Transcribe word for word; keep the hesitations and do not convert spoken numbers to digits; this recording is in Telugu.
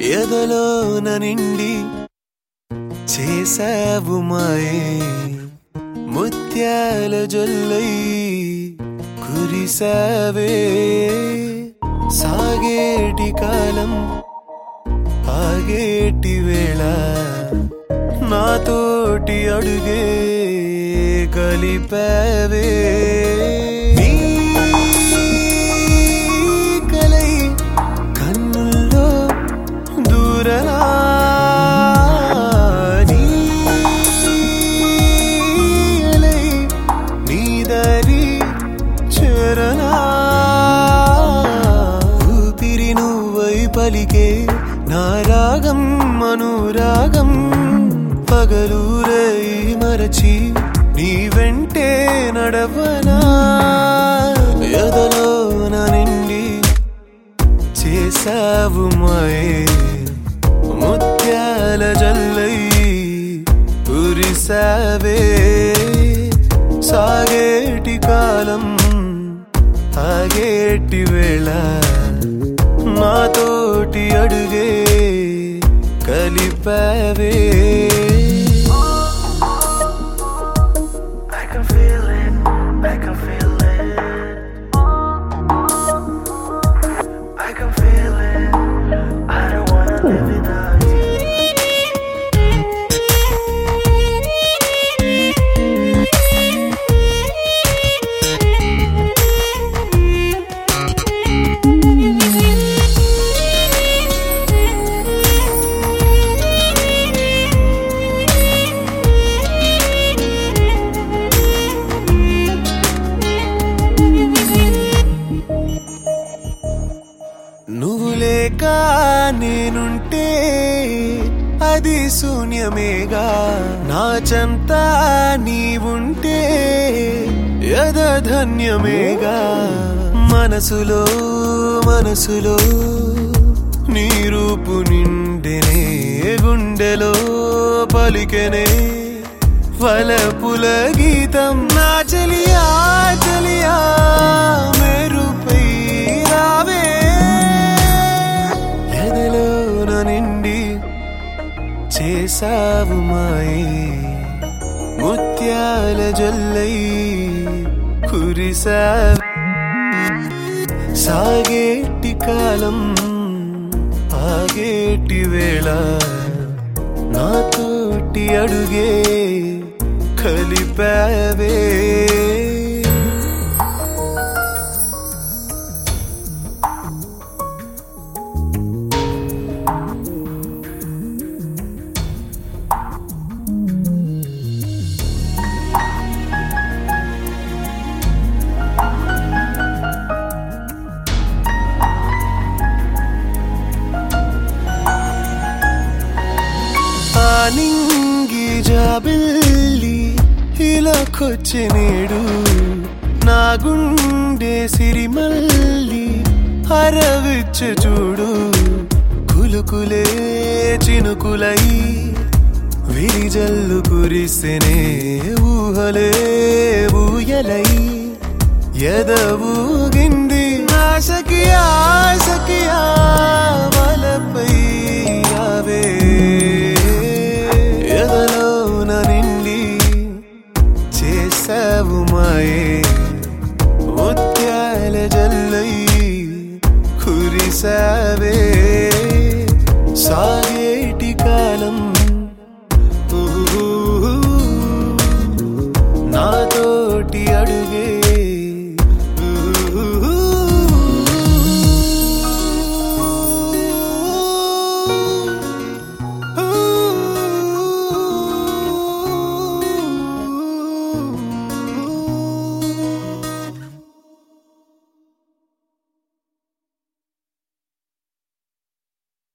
ఎదలోన నిండి చేసావు మాయే ముత్యాల జొల్లై కురిసావే సాగేటి కాలం ఆగేటి వేళ నాతోటి అడుగే కలిపావే పలికే నా రాగం అనురాగం పగలూరై మరచి నీ వెంటే నడవనా ఎదలోన నిండి చేసావు మాయే ముత్యాల జల్లై కురిసావే సాగేటి కాలం ఆగేటి వేళ నాతోటి అడుగే కలిపావే I can feel it, I can feel it I can feel it, I don't wanna live without you నువ్వు లేక నేనుంటే అది శూన్యమేగా నా చెంత నీవుంటే యదధన్యమేగా మనసులో మనసులో నీ రూపు నిండెనే గుండెలో పలికెనే వలపుల గీతం నా చలియా చలియా మెరుపై రావే ఎదలోన నిండి చేసావు మాయే ముత్యాల జల్లై కురిసావే సాగేటి కాలం ఆగేటి వేళ నాతోటి అడుగే కలిపావే నింగి జాబిల్లి ఇలాకొచ్చే నేడు నా గుండె సిరిమల్లి హరవిచ్చే చూడు కులుకులే చినుకులై విరిజల్లు కురిసెనే ఊహలే ఊయలై ఎదవూగింది ఆశకియా ఆశకియా వలపై రావే ఎదలోన నిండి చేసావు మాయే ముత్యాల జల్లై కురిసావే సాగేటి కాలం నాతోటి అడుగే